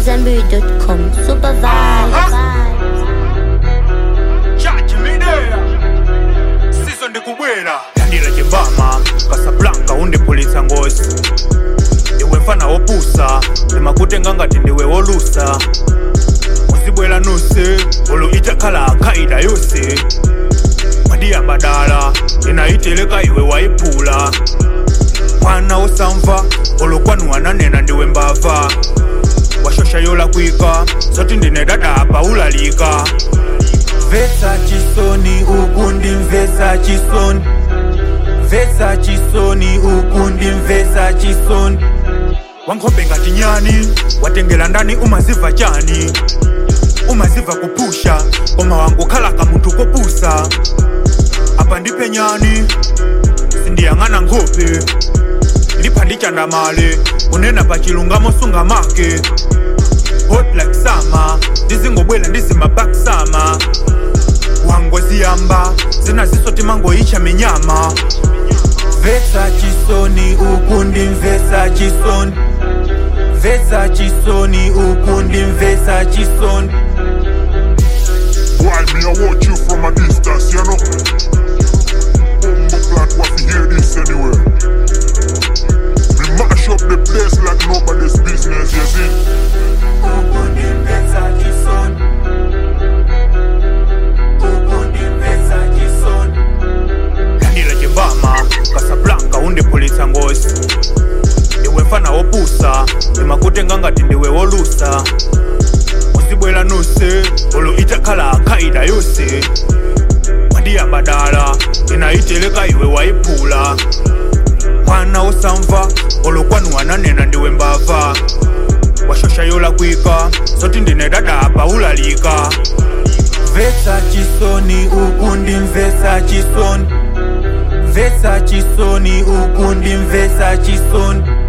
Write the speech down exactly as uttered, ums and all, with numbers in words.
Zenbury dot com. Super vibes. Chachi midea Siso ndikubwera Yandila Jembama Casablanca undipulitsa ngozi Iwe mfana wopusa Ndimakutenga ngati ndiwe wolusa Usibwela nuse Olu itakhala akaida yose Madiya badala Inaiteleka iwe waipula Mwana osamva Olu kwanu wananena ndiwe mbava Washosha yola kwika Zoti ndine dada apa ulalika Vesa chisoni ukundi mvesa chisoni Vesa chisoni ukundi mvesa chisoni Wankhombe ngati nyani Watengela ndani umaziva chani Umaziva kupusha Koma wangu khalaka muntu kopusa Apa ndipe nyani Sindiyang'ana nkhope Ndipa ndichanda male Unena pachilungamo sunga make Hot like summer Ndizingobwela ndizima back summer Wangozi yamba Zina zisoti mango icha minyama Vesa chisoni ukundi mvesa chisoni Vesa chisoni ukundi mvesa chisoni. Why me I watch you from a distance, you know? Bumbo plant what to hear this anywhere. We mash up the place like nobody's business, you see? Ukundi mvesa chisoni. Ukundi mvesa chisoni. Yandila Jembama Casablanca undipulitsa ngozi Iwe mfana wopusa Ndimakutenga ngati ndiwe wolusa Usibwela nuse Olu itakhala akaida yose Madiya badala Inaiteleka iwe waipula Mwana osamva Olu kwanu wananena ndiwe mbava Washosha yola kwika Zoti ndine dada apa ulalika Vesa chisoni ukundi mvesa chisoni Vesa chisoni ukundi mvesa chisoni.